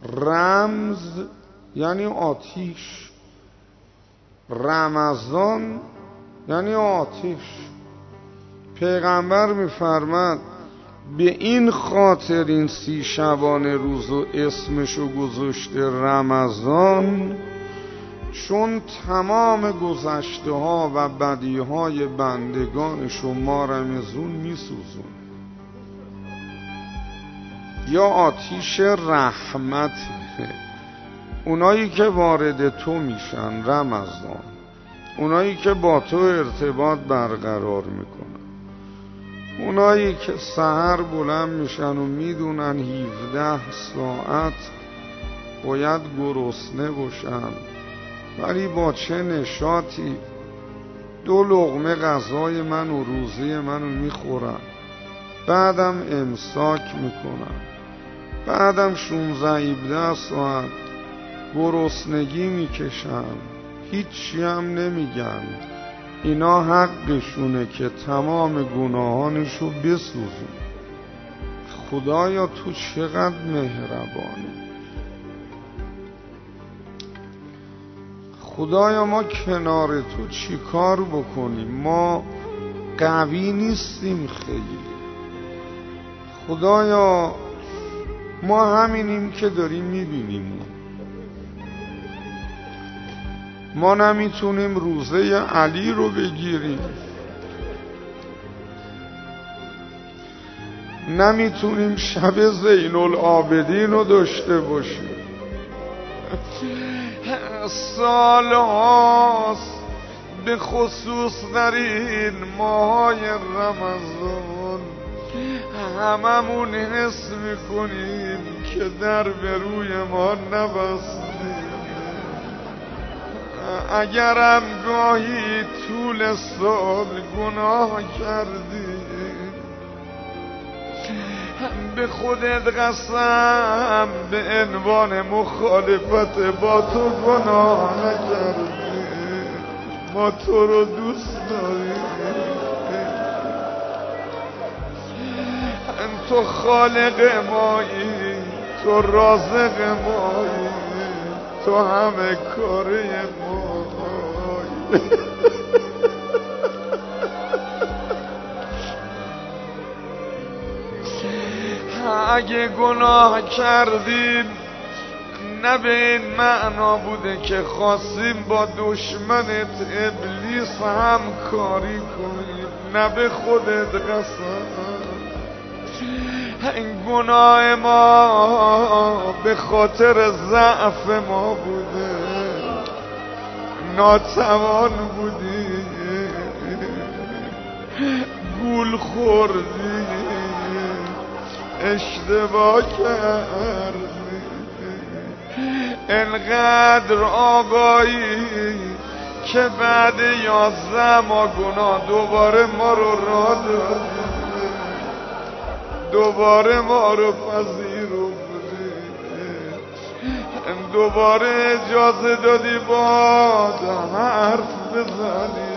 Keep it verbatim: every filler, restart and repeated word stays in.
رمز یعنی آتیش، رمضان یعنی آتیش. پیغمبر میفرماد به این خاطر این سی شبانه روزو اسمشو گذاشته رمضان، چون تمام گذشته ها و بدی های بندگانشو ما رمضون میسوزون. یا آتیش رحمت، اونایی که وارد تو میشن رمضان، اونایی که با تو ارتباط برقرار میکنن، اونایی که سحر بلند میشن و میدونن هفده ساعت باید گرسنه باشن ولی با چه نشاطی دو لقمه غذای من و روزی منو میخورن، بعدم امساک میکنن، بعدم شونزده هفده ساعت گرسنگی میکشن، هیچی هم نمیگن. اینا حقشونه که تمام گناهانشو بسوزون. خدایا تو چقدر مهربانی. خدایا ما کنار تو چی کار بکنیم؟ ما قوی نیستیم خیلی. خدایا ما همینیم که داریم میبینیم. ما نمیتونیم روزه علی رو بگیریم، نمیتونیم شب زین العابدین رو داشته باشیم. سال هاست به خصوص در این ماهای رمضان هممون حس میکنیم که در به روی ما نبستیم. اگرم گاهی طول سال گناه کردی به خودت قسم به عنوان مخالفت با تو گناه نکردی. ما تو رو دوست داریم، تو خالق مایی، تو رازق مایی، تو همه کاره مایی. اگه گناه کردیم نه به این معنا بوده که خواستیم با دشمنت ابلیس همکاری کنیم، نه به خودت قسم. این گناه ما به خاطر ضعف ما بوده، ناتوان بودی، گول خوردی، اشتباه کردی. انقدر آگاهی که بعد یازده ما گناه دوباره ما رو راه دادی، دوباره ما رو پذیرفتی، دوباره اجازه دادی با حرف بزنی.